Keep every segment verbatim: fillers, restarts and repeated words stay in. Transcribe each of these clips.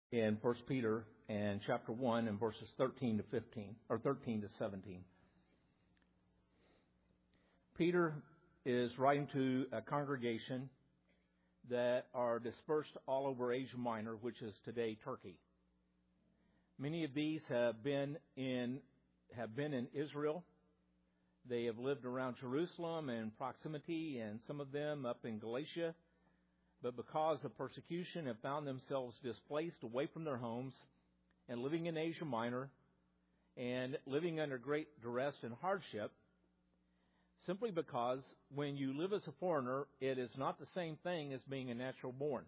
in First Peter and chapter one and verses thirteen to fifteen, or thirteen to seventeen. Peter is writing to a congregation that are dispersed all over Asia Minor, which is today Turkey. Many of these have been in have been in Israel. They have lived around Jerusalem and proximity, and some of them up in Galatia. But because of persecution, have found themselves displaced away from their homes and living in Asia Minor and living under great duress and hardship, simply because when you live as a foreigner, it is not the same thing as being a natural born.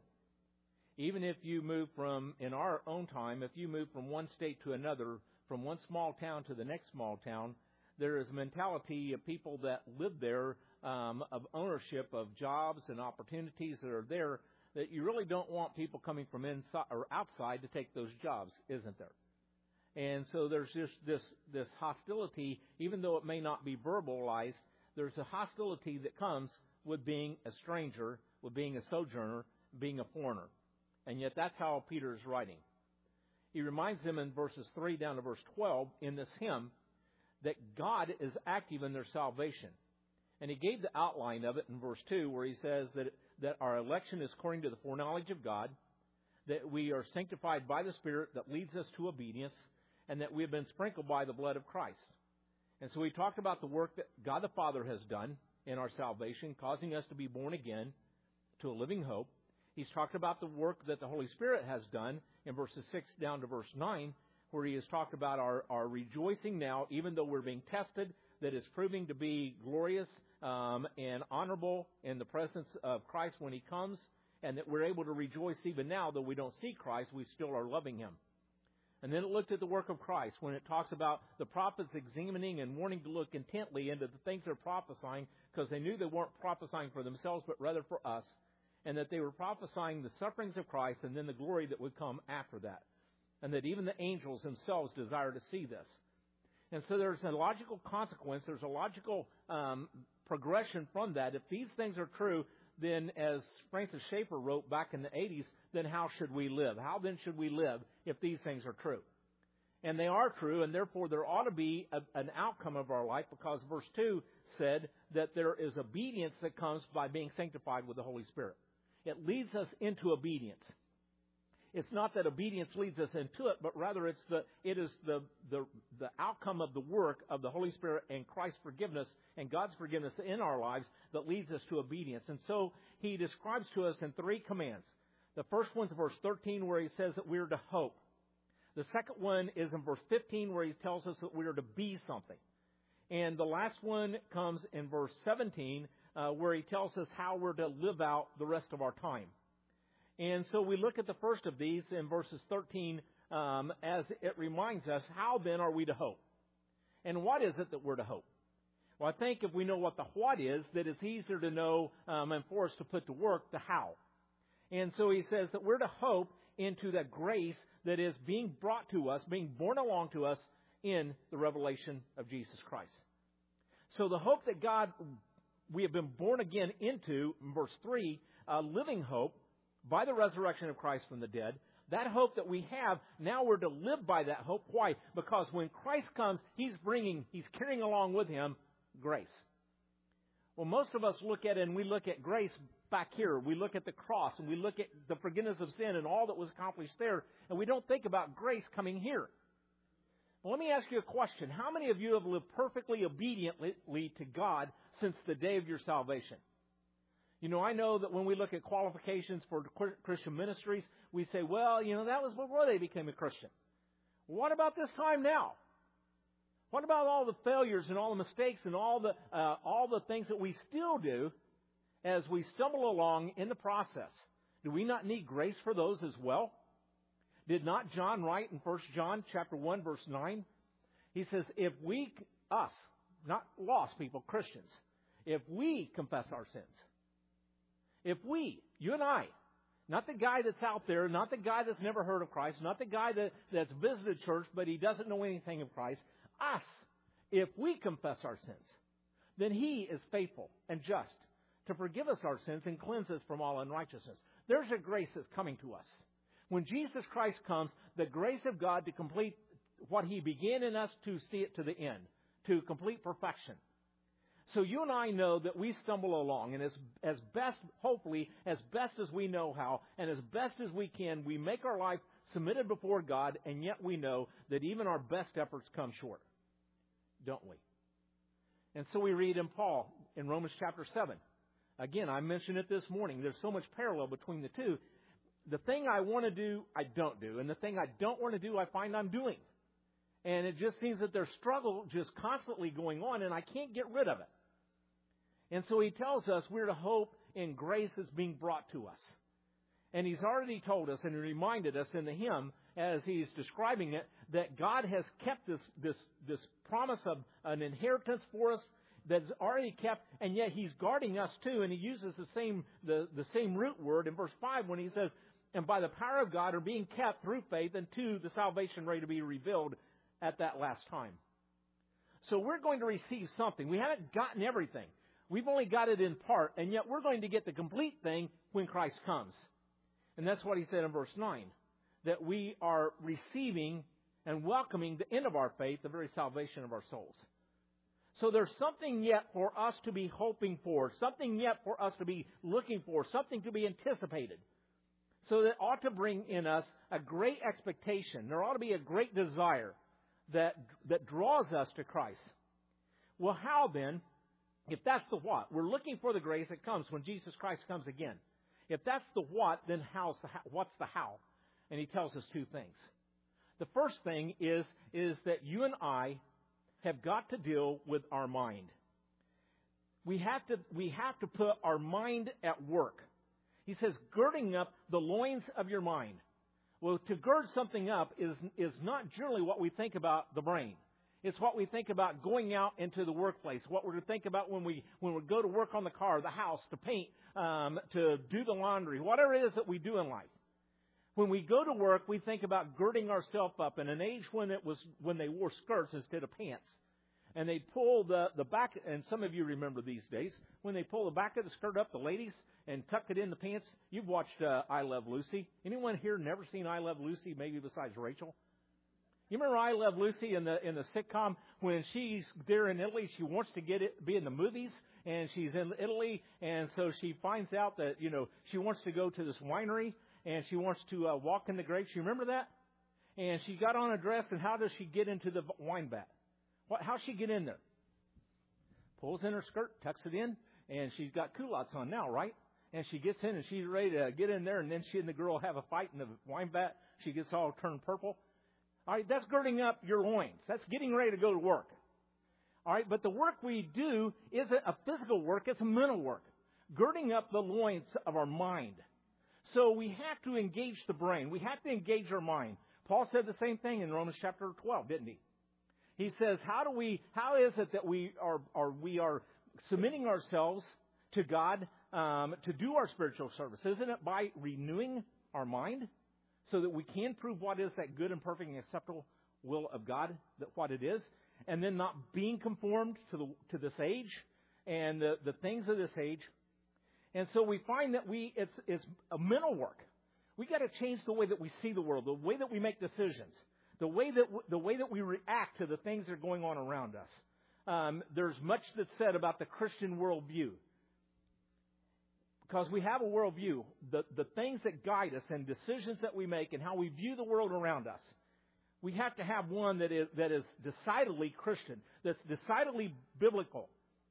Even if you move from, in our own time, if you move from one state to another, from one small town to the next small town, there is a mentality of people that live there, um, of ownership of jobs and opportunities that are there, that you really don't want people coming from inside or outside to take those jobs, isn't there? And so there's just this this hostility, even though it may not be verbalized, there's a hostility that comes with being a stranger, with being a sojourner, being a foreigner. And yet that's how Peter is writing. He reminds them in verses three down to verse twelve in this hymn that God is active in their salvation. And he gave the outline of it in verse two, where he says that, that our election is according to the foreknowledge of God, that we are sanctified by the Spirit that leads us to obedience, and that we have been sprinkled by the blood of Christ. And so he talked about the work that God the Father has done in our salvation, causing us to be born again to a living hope. He's talked about the work that the Holy Spirit has done in verses six down to verse nine, where he has talked about our, our rejoicing now, even though we're being tested, that is proving to be glorious um, and honorable in the presence of Christ when he comes, and that we're able to rejoice even now, though we don't see Christ, we still are loving him. And then it looked at the work of Christ when it talks about the prophets examining and wanting to look intently into the things they're prophesying, because they knew they weren't prophesying for themselves, but rather for us, and that they were prophesying the sufferings of Christ and then the glory that would come after that. And that even the angels themselves desire to see this. And so there's a logical consequence, there's a logical um, progression from that. If these things are true, then as Francis Schaeffer wrote back in the eighties, then how should we live? How then should we live if these things are true? And they are true, and therefore there ought to be a, an outcome of our life, because verse two said that there is obedience that comes by being sanctified with the Holy Spirit. It leads us into obedience. It's not that obedience leads us into it, but rather it's the it is the, the the outcome of the work of the Holy Spirit and Christ's forgiveness and God's forgiveness in our lives that leads us to obedience. And so he describes to us in three commands. The first one's verse thirteen, where he says that we're to hope. The second one is in verse fifteen, where he tells us that we are to be something. And the last one comes in verse seventeen, uh, where he tells us how we're to live out the rest of our time. And so we look at the first of these in verses thirteen, um, as it reminds us, how then are we to hope? And what is it that we're to hope? Well, I think if we know what the what is, that it's easier to know um, and for us to put to work the how. And so he says that we're to hope into that grace that is being brought to us, being born along to us in the revelation of Jesus Christ. So the hope that God, we have been born again into, in verse three, a living hope, by the resurrection of Christ from the dead, that hope that we have, now we're to live by that hope. Why? Because when Christ comes, He's bringing, He's carrying along with Him grace. Well, most of us look at it and we look at grace back here. We look at the cross and we look at the forgiveness of sin and all that was accomplished there, and we don't think about grace coming here. Well, let me ask you a question. How many of you have lived perfectly obediently to God since the day of your salvation? You know, I know that when we look at qualifications for Christian ministries, we say, well, you know, that was before they became a Christian. What about this time now? What about all the failures and all the mistakes and all the uh, all the things that we still do as we stumble along in the process? Do we not need grace for those as well? Did not John write in First John chapter one, verse nine? He says, if we, us, not lost people, Christians, if we confess our sins, if we, you and I, not the guy that's out there, not the guy that's never heard of Christ, not the guy that, that's visited church but he doesn't know anything of Christ, us, if we confess our sins, then He is faithful and just to forgive us our sins and cleanse us from all unrighteousness. There's a grace that's coming to us. When Jesus Christ comes, the grace of God to complete what He began in us, to see it to the end, to complete perfection. So you and I know that we stumble along, and as, as best, hopefully, as best as we know how, and as best as we can, we make our life submitted before God, and yet we know that even our best efforts come short. Don't we? And so we read in Paul, in Romans chapter seven. Again, I mentioned it this morning. There's so much parallel between the two. The thing I want to do, I don't do. And the thing I don't want to do, I find I'm doing. And it just seems that there's struggle just constantly going on, and I can't get rid of it. And so he tells us we're to hope in grace that's being brought to us. And he's already told us and reminded us in the hymn, as he's describing it, that God has kept this, this, this promise of an inheritance for us that's already kept, and yet He's guarding us too. And he uses the same, the, the same root word in verse five when he says, and by the power of God are being kept through faith unto the salvation ready to be revealed at that last time. So we're going to receive something. We haven't gotten everything. We've only got it in part, and yet we're going to get the complete thing when Christ comes. And that's what he said in verse nine, that we are receiving and welcoming the end of our faith, the very salvation of our souls. So there's something yet for us to be hoping for, something yet for us to be looking for, something to be anticipated. So that ought to bring in us a great expectation. There ought to be a great desire that, that draws us to Christ. Well, how then, if that's the what, we're looking for the grace that comes when Jesus Christ comes again. If that's the what, then how's the how, what's the how? And he tells us two things. The first thing is, is that you and I have got to deal with our mind. We have to, we have to put our mind at work. He says, girding up the loins of your mind. Well, to gird something up is, is not generally what we think about the brain. It's what we think about going out into the workplace, what we're to think about when we when we go to work on the car, the house, to paint, um, to do the laundry, whatever it is that we do in life. When we go to work, we think about girding ourselves up. In an age when it was when they wore skirts instead of pants, and they pull the the back. And some of you remember these days when they pull the back of the skirt up, the ladies, and tuck it in the pants. You've watched uh, I Love Lucy. Anyone here never seen I Love Lucy? Maybe besides Rachel. You remember I Love Lucy in the in the sitcom when she's there in Italy? She wants to get it, be in the movies, and she's in Italy, and so she finds out that you know she wants to go to this winery, and she wants to uh, walk in the grapes. You remember that? And she got on a dress, and how does she get into the wine vat? What? How's she get in there? Pulls in her skirt, tucks it in, and she's got culottes on now, right? And she gets in, and she's ready to get in there, and then she and the girl have a fight in the wine vat. She gets all turned purple. All right, that's girding up your loins. That's getting ready to go to work. All right, but the work we do isn't a physical work, it's a mental work. Girding up the loins of our mind. So we have to engage the brain. We have to engage our mind. Paul said the same thing in Romans chapter twelve, didn't he? He says, how do we, how is it that we are, are we are submitting ourselves to God um, to do our spiritual service? Isn't it by renewing our mind? So that we can prove what is that good and perfect and acceptable will of God, that what it is, and then not being conformed to the to this age and the, the things of this age. And so we find that we it's it's a mental work. We got to change the way that we see the world, the way that we make decisions, the way that the way that we react to the things that are going on around us. Um, there's much that's said about the Christian worldview. Because we have a worldview, the, the things that guide us and decisions that we make and how we view the world around us, we have to have one that is, that is decidedly Christian, that's decidedly biblical.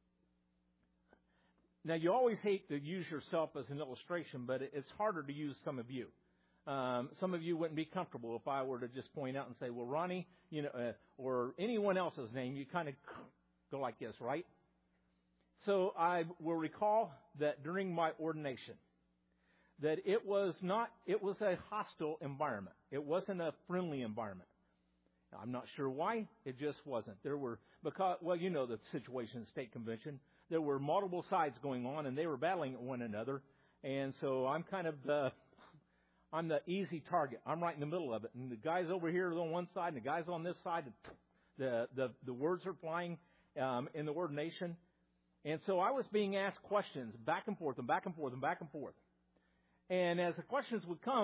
Now, you always hate to use yourself as an illustration, but it's harder to use some of you. Um, some of you wouldn't be comfortable if I were to just point out and say, well, Ronnie, you know, uh, or anyone else's name, you kind of go like this, right? So I will recall that during my ordination, that it was not, it was a hostile environment. It wasn't a friendly environment. I'm not sure why. It just wasn't. There were, because, well, you know the situation in State Convention. There were multiple sides going on, and they were battling one another. And so I'm kind of the, I'm the easy target. I'm right in the middle of it. And the guys over here are on one side, and the guys on this side, the, the, the words are flying um, in the ordination. And so I was being asked questions back and forth and back and forth and back and forth. And as the questions would come,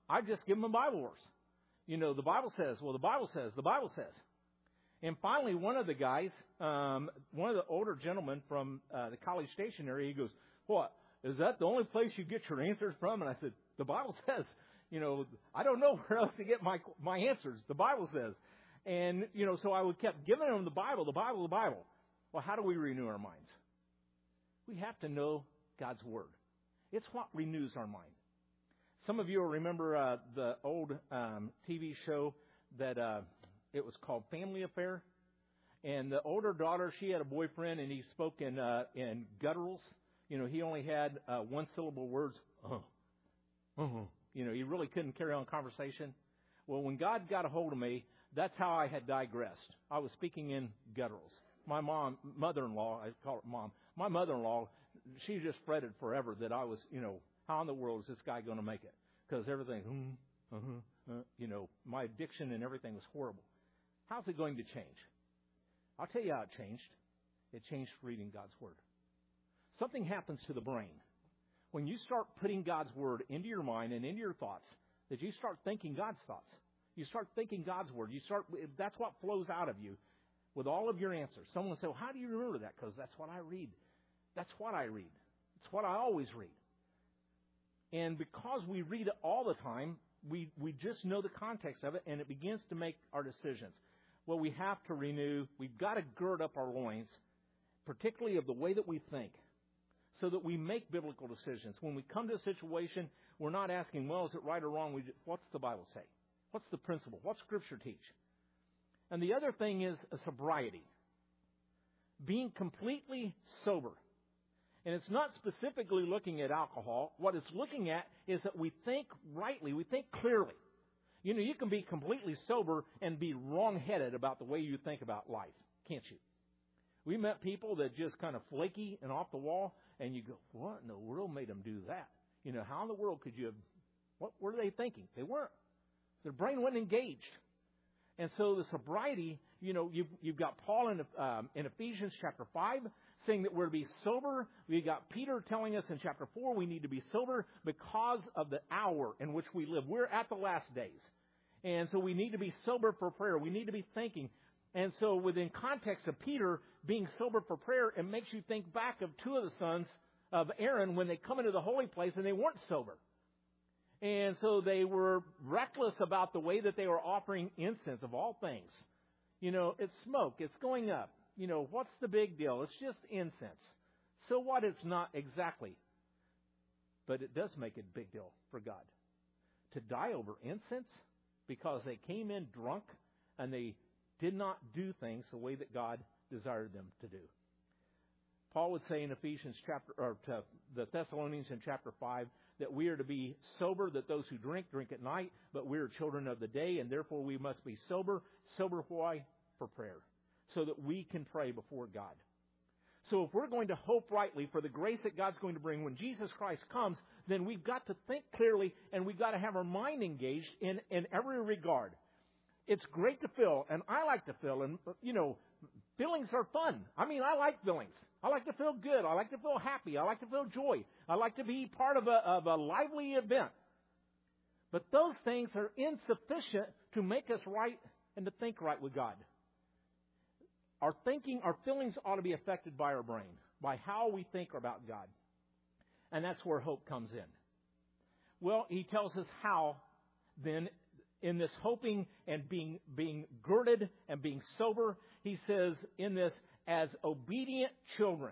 I just give them a Bible verse. You know, the Bible says, well, the Bible says, the Bible says. And finally, one of the guys, um, one of the older gentlemen from uh, the College Station area, he goes, what, is that the only place you get your answers from? And I said, the Bible says, you know, I don't know where else to get my my answers. The Bible says. And, you know, so I would kept giving them the Bible, the Bible, the Bible. Well, how do we renew our minds? We have to know God's Word. It's what renews our mind. Some of you will remember uh, the old um, T V show that uh, it was called Family Affair. And the older daughter, she had a boyfriend, and he spoke in uh, in gutturals. You know, he only had uh, one-syllable words. Uh-huh. Uh-huh. You know, he really couldn't carry on conversation. Well, when God got a hold of me, that's how I had digressed. I was speaking in gutturals. My mom, mother-in-law, I call it mom, my mother-in-law, she just fretted forever that I was, you know, how in the world is this guy going to make it? Because everything, mm, uh-huh, uh, you know, my addiction and everything was horrible. How's it going to change? I'll tell you how it changed. It changed reading God's Word. Something happens to the brain. When you start putting God's Word into your mind and into your thoughts, that you start thinking God's thoughts. You start thinking God's Word. You start. That's what flows out of you with all of your answers. Someone will say, well, how do you remember that? Because that's what I read. That's what I read. It's what I always read. And because we read it all the time, we, we just know the context of it, and it begins to make our decisions. Well, we have to renew. We've got to gird up our loins, particularly of the way that we think, so that we make biblical decisions. When we come to a situation, we're not asking, well, is it right or wrong? We just, what's the Bible say? What's the principle? What's Scripture teach? And the other thing is a sobriety. Being completely sober. And it's not specifically looking at alcohol. What it's looking at is that we think rightly. We think clearly. You know, you can be completely sober and be wrong-headed about the way you think about life, can't you? We met people that just kind of flaky and off the wall, and you go, what in the world made them do that? You know, how in the world could you have, what were they thinking? They weren't. Their brain wasn't engaged. And so the sobriety, you know, you've, you've got Paul in, um, in Ephesians chapter five saying that we're to be sober. We've got Peter telling us in chapter four we need to be sober because of the hour in which we live. We're at the last days. And so we need to be sober for prayer. We need to be thinking. And so within context of Peter being sober for prayer, it makes you think back of two of the sons of Aaron when they come into the holy place and they weren't sober. And so they were reckless about the way that they were offering incense of all things. You know, it's smoke. It's going up. You know, what's the big deal? It's just incense. So what? It's not exactly. But it does make a big deal for God. To die over incense because they came in drunk and they did not do things the way that God desired them to do. Paul would say in Ephesians chapter, or to the Thessalonians in chapter five, that we are to be sober, that those who drink, drink at night, but we are children of the day, and therefore we must be sober. Sober why? For prayer. So that we can pray before God. So if we're going to hope rightly for the grace that God's going to bring when Jesus Christ comes, then we've got to think clearly, and we've got to have our mind engaged in, in every regard. It's great to feel, and I like to feel, and, you know, feelings are fun. I mean, I like feelings. I like to feel good. I like to feel happy. I like to feel joy. I like to be part of a, of a lively event. But those things are insufficient to make us right and to think right with God. Our thinking, our feelings ought to be affected by our brain, by how we think about God. And that's where hope comes in. Well, he tells us how, then, in this hoping and being being girded and being sober, he says in this, as obedient children,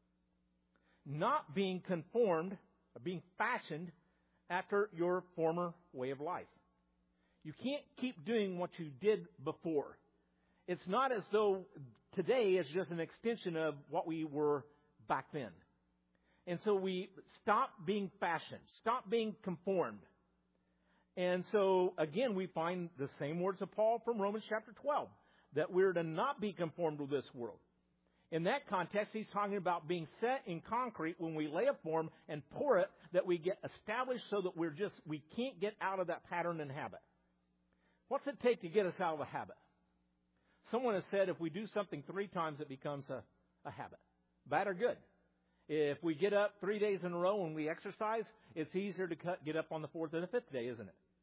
not being conformed, or being fashioned after your former way of life. You can't keep doing what you did before. It's not as though today is just an extension of what we were back then. And so we stop being fashioned, stop being conformed. And so, again, we find the same words of Paul from Romans chapter twelve, that we're to not be conformed to this world. In that context, he's talking about being set in concrete when we lay a form and pour it, that we get established so that we're just, we can't get out of that pattern and habit. What's it take to get us out of a habit? Someone has said if we do something three times, it becomes a, a habit. Bad or good? If we get up three days in a row and we exercise, it's easier to cut, get up on the fourth or the fifth day, isn't it?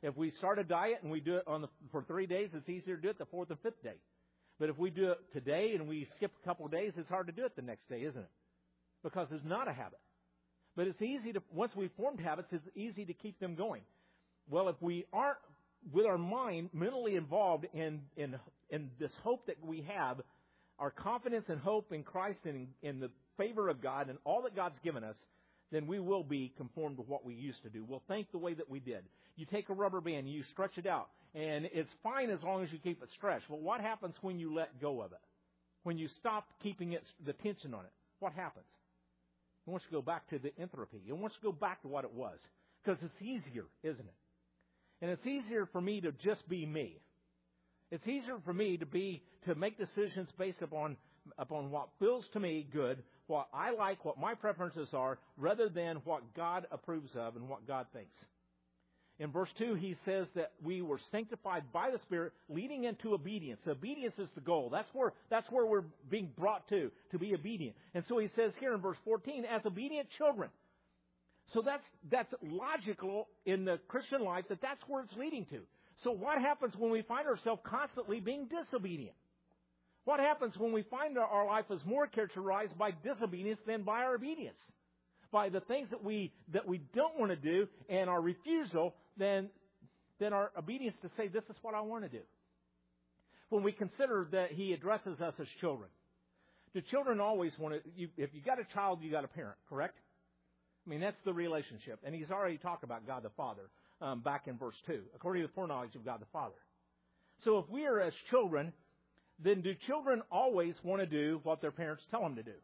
If we start a diet and we do it on the, for three days, it's easier to do it the fourth and fifth day. But if we do it today and we skip a couple of days, it's hard to do it the next day, isn't it? Because it's not a habit. But it's easy to, once we've formed habits, it's easy to keep them going. Well, if we aren't with our mind mentally involved in, in, in this hope that we have, our confidence and hope in Christ and in, in the favor of God and all that God's given us, then we will be conformed to what we used to do. We'll think the way that we did. You take a rubber band, you stretch it out, and it's fine as long as you keep it stretched. Well, what happens when you let go of it? When you stop keeping it, the tension on it, what happens? It wants to go back to the entropy. It wants to go back to what it was. Because it's easier, isn't it? And it's easier for me to just be me. It's easier for me to be to make decisions based upon upon what feels to me good, what I like, what my preferences are, rather than what God approves of and what God thinks. In verse two, he says that we were sanctified by the Spirit, leading into obedience. Obedience is the goal. That's where that's where we're being brought to, to be obedient. And so he says here in verse fourteen, as obedient children. So that's that's logical in the Christian life that that's where it's leading to. So what happens when we find ourselves constantly being disobedient? What happens when we find our, our life is more characterized by disobedience than by our obedience? By the things that we that we don't want to do and our refusal than, than our obedience to say, this is what I want to do. When we consider that he addresses us as children. Do children always want to, you, if you got a child, you got a parent, correct? I mean, that's the relationship. And he's already talked about God the Father um, back in verse two, according to the foreknowledge of God the Father. So if we are as children, then do children always want to do what their parents tell them to do?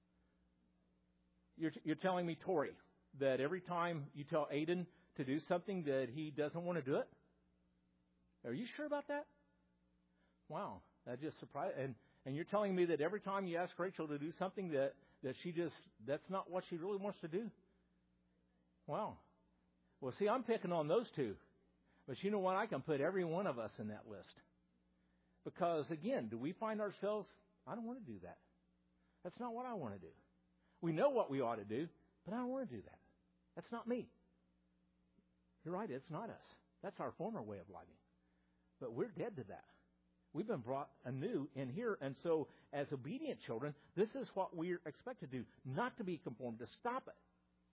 You're, you're telling me, Tori, that every time you tell Aiden to do something that he doesn't want to do it? Are you sure about that? Wow, that just surprised. And and you're telling me that every time you ask Rachel to do something that, that she just, that's not what she really wants to do? Wow. Well, see, I'm picking on those two. But you know what? I can put every one of us in that list. Because, again, do we find ourselves, I don't want to do that. That's not what I want to do. We know what we ought to do, but I don't want to do that. That's not me. You're right, it's not us. That's our former way of living. But we're dead to that. We've been brought anew in here. And so, as obedient children, this is what we're expected to do. Not to be conformed, to stop it.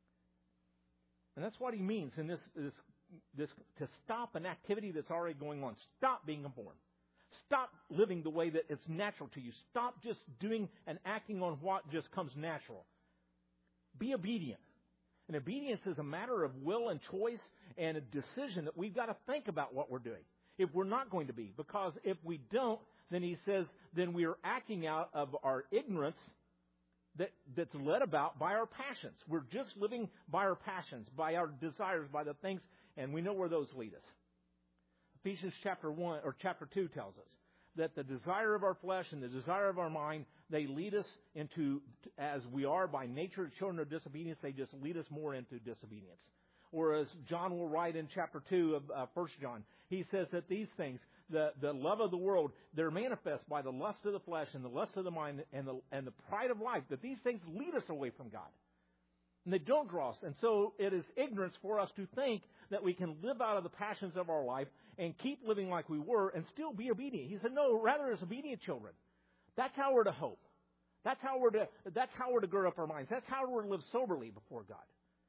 And that's what he means in this, this, this to stop an activity that's already going on. Stop being conformed. Stop living the way that it's natural to you. Stop just doing and acting on what just comes natural. Be obedient. And obedience is a matter of will and choice and a decision that we've got to think about what we're doing. If we're not going to be. Because if we don't, then he says, then we are acting out of our ignorance that, that's led about by our passions. We're just living by our passions, by our desires, by the things, and we know where those lead us. Ephesians chapter one or chapter two tells us that the desire of our flesh and the desire of our mind, they lead us into, as we are by nature children of disobedience, they just lead us more into disobedience. Or as John will write in chapter two of uh, First John, he says that these things, the, the love of the world, they're manifest by the lust of the flesh and the lust of the mind and the, and the pride of life, that these things lead us away from God. And they don't draw us. And so it is ignorance for us to think that we can live out of the passions of our life and keep living like we were and still be obedient. He said, no, rather as obedient children. That's how we're to hope. That's how we're to, that's how we're to gird up our minds. That's how we're to live soberly before God.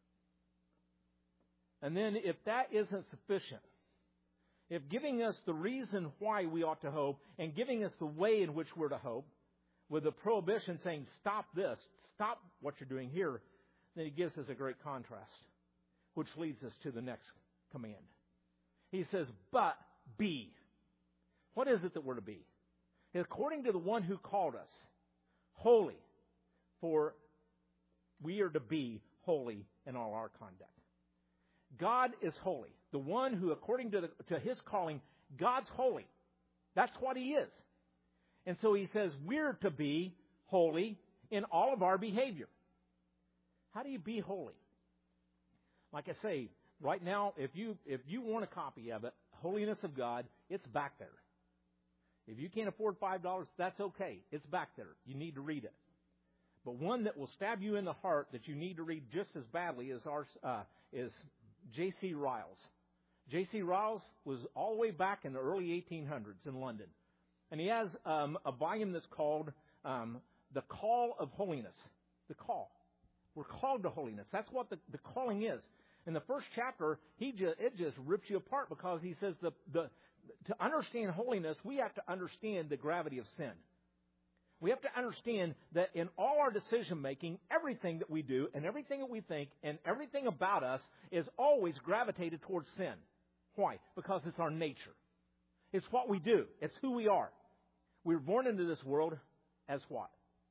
And then if that isn't sufficient, if giving us the reason why we ought to hope and giving us the way in which we're to hope, with a prohibition saying, stop this, stop what you're doing here, then he gives us a great contrast, which leads us to the next command. He says, but be. What is it that we're to be? According to the one who called us, holy, for we are to be holy in all our conduct. God is holy. The one who, according to, the, to his calling, God's holy. That's what he is. And so he says we're to be holy in all of our behavior. How do you be holy? Like I say, right now, if you if you want a copy of it, Holiness of God, it's back there. If you can't afford five dollars, that's okay. It's back there. You need to read it. But one that will stab you in the heart that you need to read just as badly is our uh, is J C Ryle's. J C Ryle was all the way back in the early eighteen hundreds in London. And he has um, a volume that's called um, The Call of Holiness. The Call. We're called to holiness. That's what the, the calling is. In the first chapter, he just, it just rips you apart because he says the, the to understand holiness, we have to understand the gravity of sin. We have to understand that in all our decision making, everything that we do and everything that we think and everything about us is always gravitated towards sin. Why? Because it's our nature. It's what we do. It's who we are. We were born into this world as what?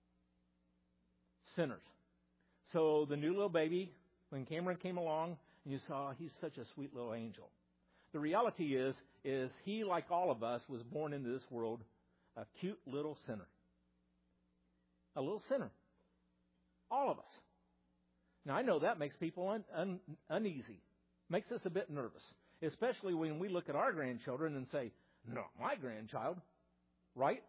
Sinners. So the new little baby, when Cameron came along, and you saw he's such a sweet little angel. The reality is, is he, like all of us, was born into this world a cute little sinner. A little sinner. All of us. Now, I know that makes people un, un, uneasy. Makes us a bit nervous. Especially when we look at our grandchildren and say, not my grandchild. Right?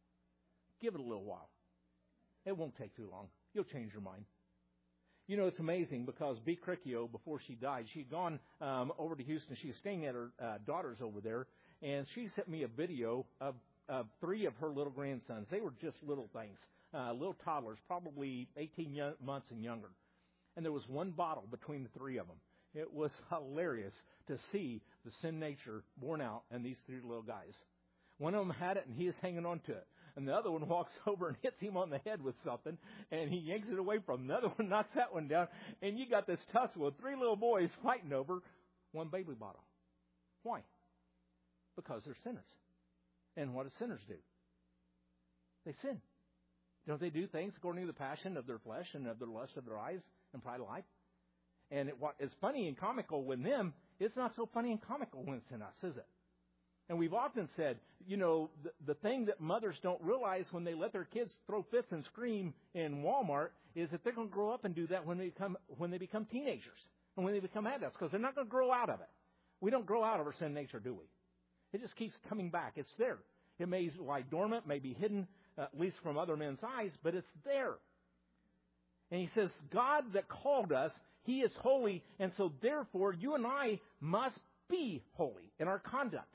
Give it a little while. It won't take too long. You'll change your mind. You know, it's amazing because B. Cricchio, before she died, she'd gone um, over to Houston. She was staying at her uh, daughter's over there. And she sent me a video of, of three of her little grandsons. They were just little things. Uh, little toddlers, probably eighteen young, months and younger. And there was one bottle between the three of them. It was hilarious to see the sin nature born out in these three little guys. One of them had it, and he is hanging on to it. And the other one walks over and hits him on the head with something, and he yanks it away from him. The other one knocks that one down, and you got this tussle of three little boys fighting over one baby bottle. Why? Because they're sinners. And what do sinners do? They sin. Don't they do things according to the passion of their flesh and of the lust of their eyes and pride of life? And it, what is funny and comical with them, it's not so funny and comical when it's in us, is it? And we've often said, you know, the, the thing that mothers don't realize when they let their kids throw fits and scream in Walmart is that they're going to grow up and do that when they become when they become teenagers and when they become adults, because they're not going to grow out of it. We don't grow out of our sin nature, do we? It just keeps coming back. It's there. It may lie dormant, may be hidden, uh, at least from other men's eyes, but it's there. And he says, God that called us, He is holy, and so therefore you and I must be holy in our conduct.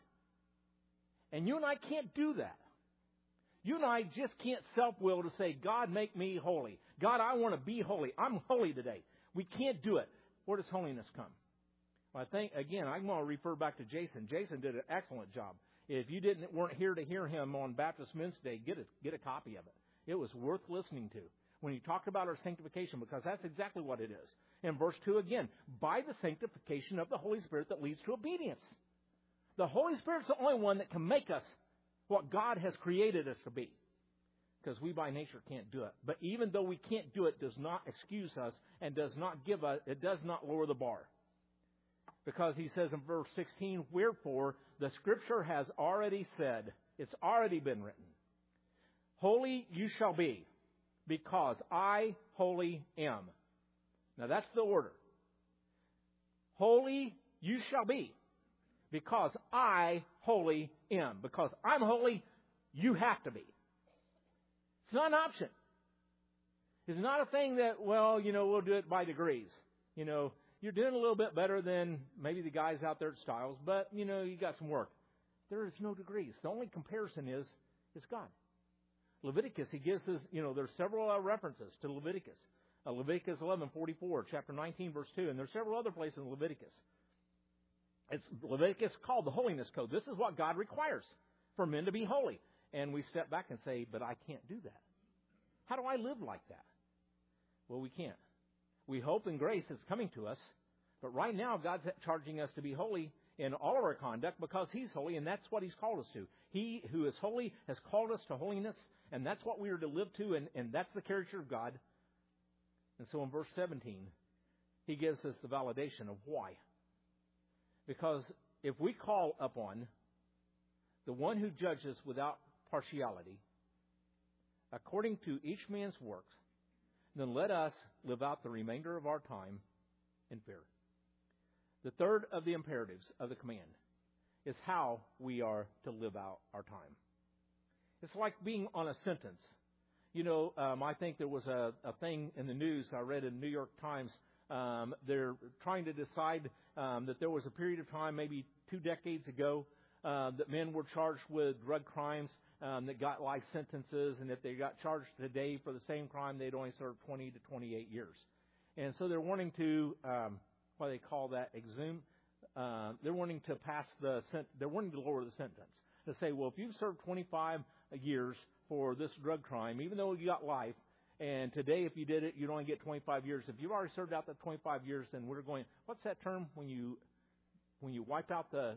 And you and I can't do that. You and I just can't self-will to say, God, make me holy. God, I want to be holy. I'm holy today. We can't do it. Where does holiness come? Well, I think, again, I'm going to refer back to Jason. Jason did an excellent job. If you didn't weren't here to hear him on Baptist Men's Day, get a, get a copy of it. It was worth listening to when he talked about our sanctification, because that's exactly what it is. In verse two again, by the sanctification of the Holy Spirit that leads to obedience. The Holy Spirit's the only one that can make us what God has created us to be. Because we by nature can't do it. But even though we can't do it, does not excuse us and does not give us, it does not lower the bar. Because he says in verse sixteen, wherefore the Scripture has already said, it's already been written, holy you shall be, because I holy am. Now that's the order. Holy you shall be, because I holy am. Because I'm holy, you have to be. It's not an option. It's not a thing that, well, you know, we'll do it by degrees. You know, you're doing a little bit better than maybe the guys out there at Styles, but, you know, you got some work. There is no degrees. The only comparison is, is God. Leviticus, he gives us, you know, there's several uh, references to Leviticus. Uh, Leviticus eleven forty-four, chapter nineteen, verse two, and there's several other places in Leviticus. It's Leviticus called the Holiness Code. This is what God requires for men to be holy. And we step back and say, but I can't do that. How do I live like that? Well, we can't. We hope in grace is coming to us. But right now, God's charging us to be holy in all of our conduct because He's holy, and that's what He's called us to. He who is holy has called us to holiness, and that's what we are to live to, and, and that's the character of God. And so in verse seventeen, He gives us the validation of why. Because if we call upon the one who judges without partiality, according to each man's works, then let us live out the remainder of our time in fear. The third of the imperatives of the command is how we are to live out our time. It's like being on a sentence. You know, um, I think there was a, a thing in the news I read in the New York Times. Um, they're trying to decide um, that there was a period of time, maybe two decades ago, uh, that men were charged with drug crimes um, that got life sentences, and if they got charged today for the same crime, they'd only serve twenty to twenty-eight years. And so they're wanting to, um, what do they call that, exhume. Uh, they're wanting to pass the, they're wanting to lower the sentence. To say, well, if you've served twenty-five years for this drug crime, even though you got life, and today if you did it, you'd only get twenty-five years. If you've already served out the twenty-five years, then we're going, what's that term when you, when you wipe out the,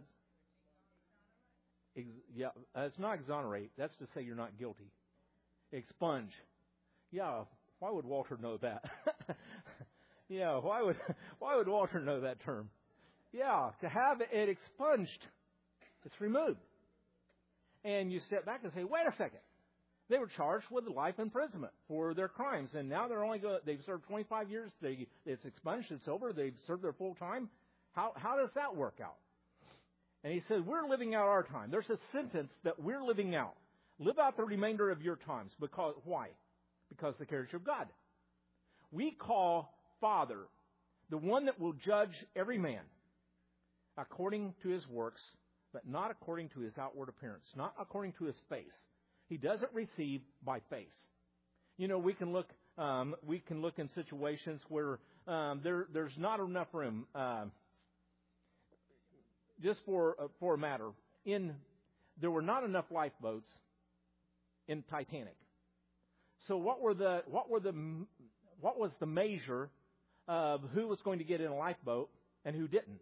ex, yeah, uh, it's not exonerate. That's to say you're not guilty. Expunge. Yeah, why would Walter know that? yeah, why would, why would Walter know that term? Yeah, to have it expunged, it's removed. And you step back and say, wait a second. They were charged with life imprisonment for their crimes, and now they're only go, they've served twenty-five years. They, it's expunged. It's over. They've served their full time. How how does that work out? And he said, we're living out our time. There's a sentence that we're living out. Live out the remainder of your times. Because why? Because the character of God. We call Father the one that will judge every man according to his works, but not according to his outward appearance, not according to his face. He doesn't receive by face. You know, we can look, um, we can look in situations where um, there, there's not enough room. Uh, just for uh, for a matter, in there were not enough lifeboats in Titanic. So what were the what were the what was the measure of who was going to get in a lifeboat and who didn't?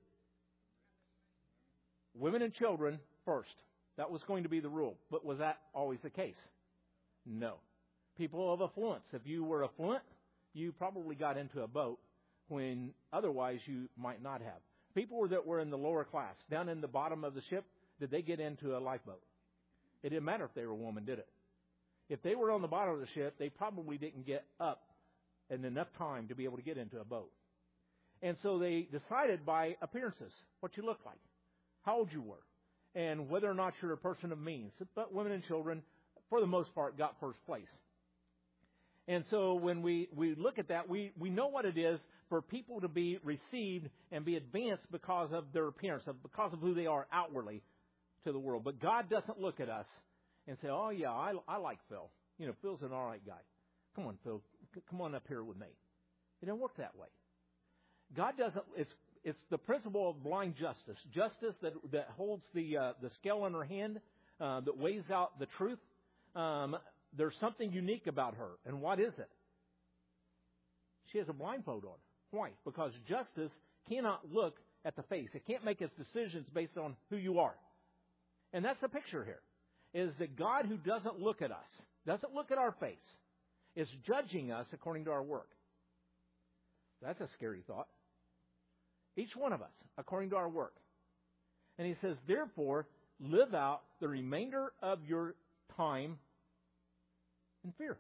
Women and children first. That was going to be the rule. But was that always the case? No. People of affluence. If you were affluent, you probably got into a boat when otherwise you might not have. People that were in the lower class, down in the bottom of the ship, did they get into a lifeboat? It didn't matter if they were a woman, did it? If they were on the bottom of the ship, they probably didn't get up in enough time to be able to get into a boat. And so they decided by appearances, what you look like, how old you were, and whether or not you're a person of means. But women and children, for the most part, got first place. And so when we, we look at that, we, we know what it is for people to be received and be advanced because of their appearance, of, because of who they are outwardly to the world. But God doesn't look at us and say, oh, yeah, I, I like Phil. You know, Phil's an all right guy. Come on, Phil. Come on up here with me. It doesn't work that way. God doesn't, it's It's the principle of blind justice. Justice that that holds the uh, the scale in her hand, uh, that weighs out the truth. Um, there's something unique about her. And what is it? She has a blindfold on. Why? Because justice cannot look at the face. It can't make its decisions based on who you are. And that's the picture here, is that God, who doesn't look at us, doesn't look at our face, is judging us according to our work. That's a scary thought. Each one of us, according to our work. And he says, therefore, live out the remainder of your time in fear.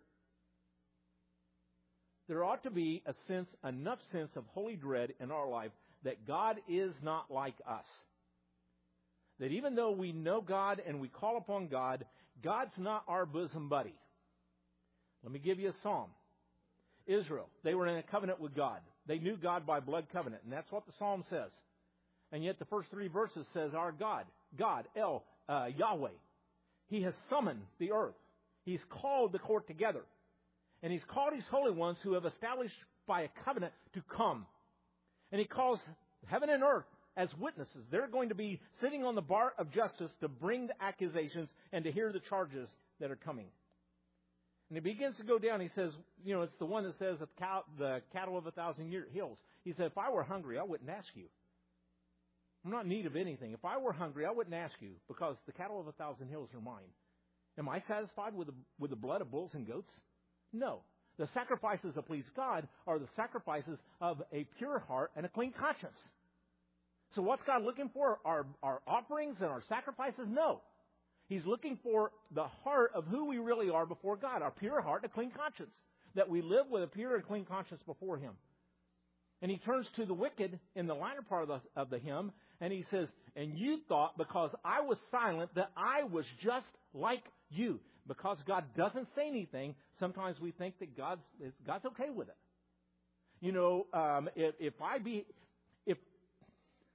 There ought to be a sense, enough sense of holy dread in our life that God is not like us. That even though we know God and we call upon God, God's not our bosom buddy. Let me give you a psalm. Israel, they were in a covenant with God. They knew God by blood covenant, and that's what the psalm says. And yet the first three verses says, our God, God, El, uh, Yahweh, He has summoned the earth. He's called the court together. And He's called His holy ones who have established by a covenant to come. And He calls heaven and earth as witnesses. They're going to be sitting on the bar of justice to bring the accusations and to hear the charges that are coming. And he begins to go down. He says, you know, it's the one that says the, cow, the cattle of a thousand year, hills. He said, if I were hungry, I wouldn't ask you. I'm not in need of anything. If I were hungry, I wouldn't ask you, because the cattle of a thousand hills are mine. Am I satisfied with the, with the blood of bulls and goats? No. The sacrifices that please God are the sacrifices of a pure heart and a clean conscience. So what's God looking for? Our, our offerings and our sacrifices? No. He's looking for the heart of who we really are before God, our pure heart and a clean conscience, that we live with a pure and clean conscience before Him. And He turns to the wicked in the latter part of the, of the hymn, and He says, and you thought because I was silent that I was just like you. Because God doesn't say anything, sometimes we think that God's, God's okay with it. You know, um, if, if I be, if,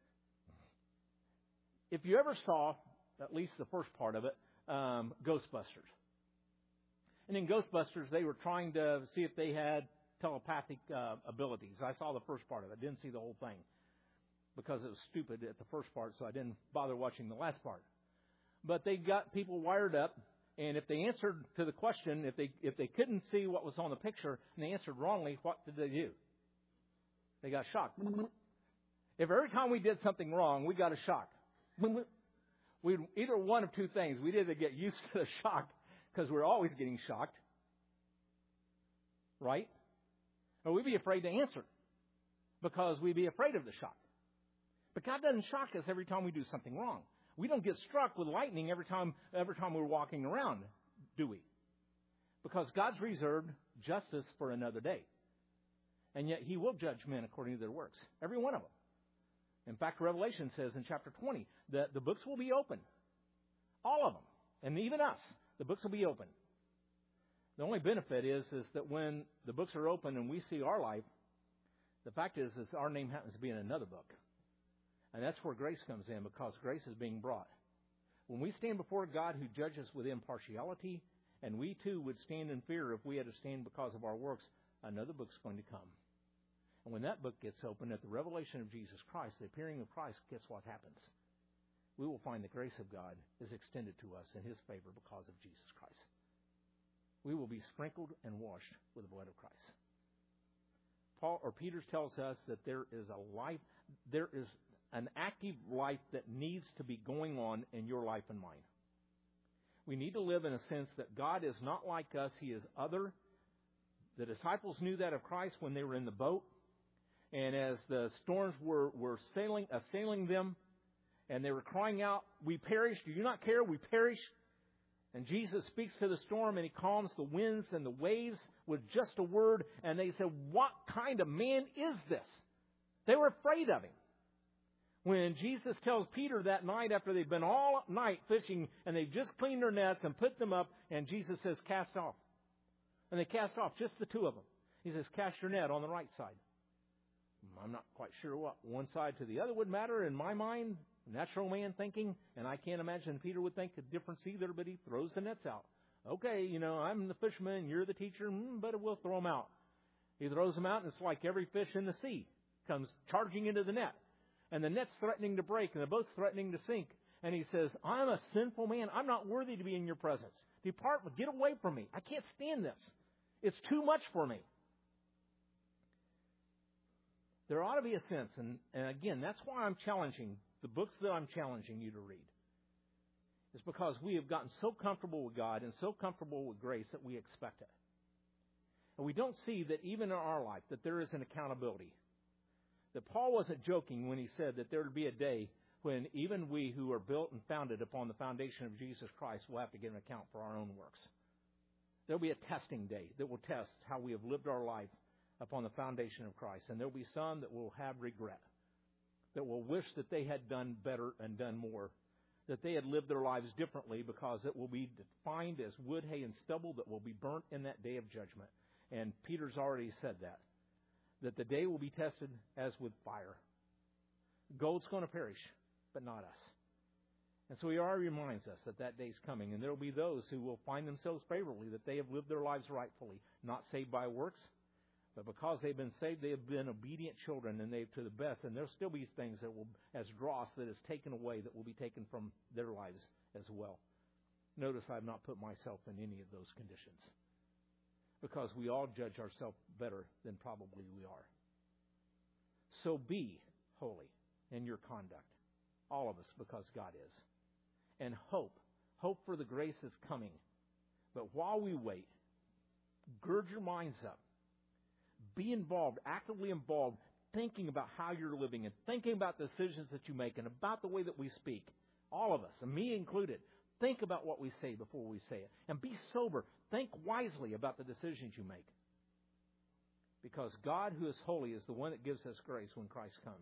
if you ever saw, at least the first part of it, um, Ghostbusters. And in Ghostbusters, they were trying to see if they had telepathic uh, abilities. I saw the first part of it. Didn't see the whole thing because it was stupid at the first part, so I didn't bother watching the last part. But they got people wired up, and if they answered to the question, if they if they couldn't see what was on the picture and they answered wrongly, what did they do? They got shocked. If every time we did something wrong, we got a shock, we'd either one of two things. We'd either get used to the shock because we're always getting shocked, right? Or we'd be afraid to answer because we'd be afraid of the shock. But God doesn't shock us every time we do something wrong. We don't get struck with lightning every time every time we're walking around, do we? Because God's reserved justice for another day. And yet He will judge men according to their works. Every one of them. In fact, Revelation says in chapter twenty that the books will be open. All of them. And even us. The books will be open. The only benefit is, is that when the books are open and we see our life, the fact is, is our name happens to be in another book. And that's where grace comes in, because grace is being brought. When we stand before God who judges with impartiality, and we too would stand in fear if we had to stand because of our works, another book's going to come. And when that book gets open at the revelation of Jesus Christ, the appearing of Christ, guess what happens? We will find the grace of God is extended to us in His favor because of Jesus Christ. We will be sprinkled and washed with the blood of Christ. Paul or Peter tells us that there is a life, there is an active life that needs to be going on in your life and mine. We need to live in a sense that God is not like us. He is other. The disciples knew that of Christ when they were in the boat. And as the storms were, were sailing, assailing them, and they were crying out, "We perish. Do you not care? We perish." And Jesus speaks to the storm, and He calms the winds and the waves with just a word. And they said, "What kind of man is this?" They were afraid of Him. When Jesus tells Peter that night after they've been all night fishing and they've just cleaned their nets and put them up, and Jesus says, "Cast off." And they cast off, just the two of them. He says, "Cast your net on the right side." I'm not quite sure what one side to the other would matter in my mind, natural man thinking, and I can't imagine Peter would think a difference either, but he throws the nets out. Okay, you know, I'm the fisherman, you're the teacher, but we'll throw them out. He throws them out, and it's like every fish in the sea comes charging into the net. And the net's threatening to break, and the boat's threatening to sink. And he says, "I'm a sinful man. I'm not worthy to be in your presence. Depart, get away from me. I can't stand this. It's too much for me." There ought to be a sense, and, and again, that's why I'm challenging, the books that I'm challenging you to read. It's because we have gotten so comfortable with God and so comfortable with grace that we expect it. And we don't see that even in our life that there is an accountability. That Paul wasn't joking when he said that there would be a day when even we who are built and founded upon the foundation of Jesus Christ will have to give an account for our own works. There will be a testing day that will test how we have lived our life upon the foundation of Christ. And there will be some that will have regret, that will wish that they had done better and done more, that they had lived their lives differently, because it will be defined as wood, hay, and stubble that will be burnt in that day of judgment. And Peter's already said that. That the day will be tested as with fire. Gold's going to perish, but not us. And so He already reminds us that that day's coming, and there will be those who will find themselves favorably, that they have lived their lives rightfully, not saved by works, but because they've been saved, they have been obedient children, and they've to the best. And there'll still be things that will, as dross that is taken away, that will be taken from their lives as well. Notice I've not put myself in any of those conditions, because we all judge ourselves better than probably we are. So be holy in your conduct, all of us, because God is. And hope, hope for the grace that's coming. But while we wait, gird your minds up. Be involved, actively involved, thinking about how you're living and thinking about the decisions that you make and about the way that we speak. All of us, and me included. Think about what we say before we say it. And be sober. Think wisely about the decisions you make. Because God, who is holy, is the one that gives us grace when Christ comes.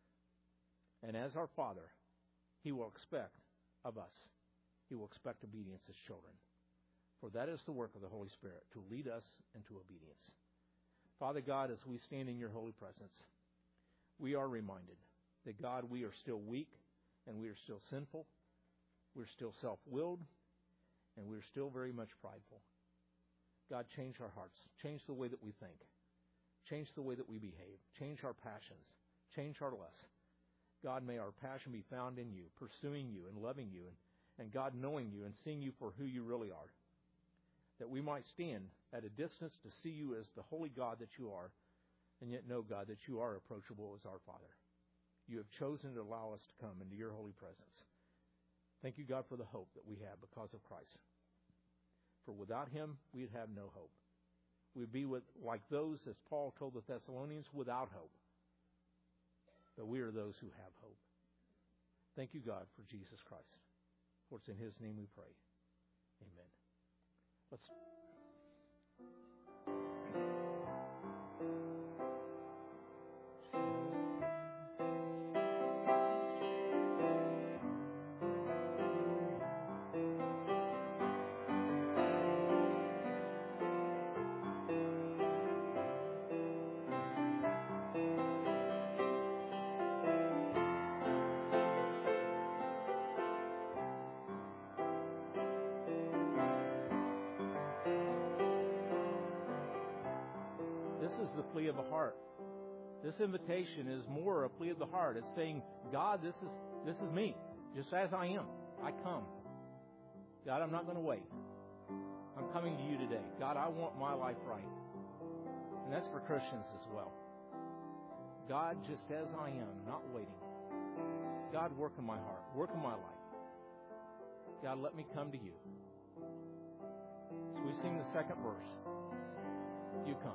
And as our Father, He will expect of us. He will expect obedience as children. For that is the work of the Holy Spirit, to lead us into obedience. Father God, as we stand in your holy presence, we are reminded that, God, we are still weak. and we are still sinful, we're still self-willed, and we're still very much prideful. God, change our hearts. Change the way that we think. Change the way that we behave. Change our passions. Change our lusts. God, may our passion be found in you, pursuing you and loving you, and, and God, knowing you and seeing you for who you really are. That we might stand at a distance to see you as the holy God that you are, and yet know, God, that you are approachable as our Father. You have chosen to allow us to come into your holy presence. Thank you, God, for the hope that we have because of Christ. For without him, we'd have no hope. We'd be with, like those, as Paul told the Thessalonians, without hope. But we are those who have hope. Thank you, God, for Jesus Christ. For it's in his name we pray. Amen. Let's... This is the plea of the heart. This invitation is more a plea of the heart. It's saying, God, this is this is me, just as I am. I come. God, I'm not going to wait. I'm coming to you today. God, I want my life right. And that's for Christians as well. God, just as I am, not waiting. God, work in my heart. Work in my life. God, let me come to you. So we sing the second verse. You come.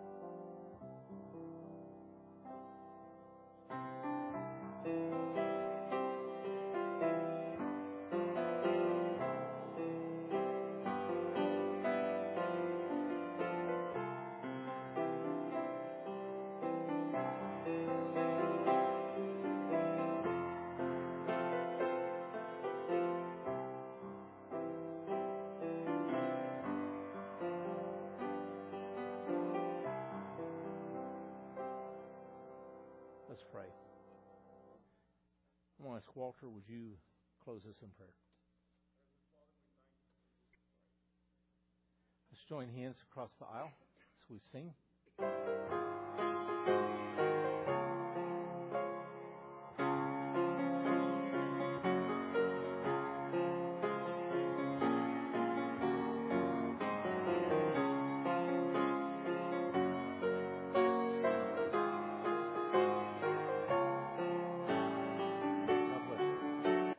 Let's pray. I want to ask Walter, would you close us in prayer? Let's join hands across the aisle as we sing.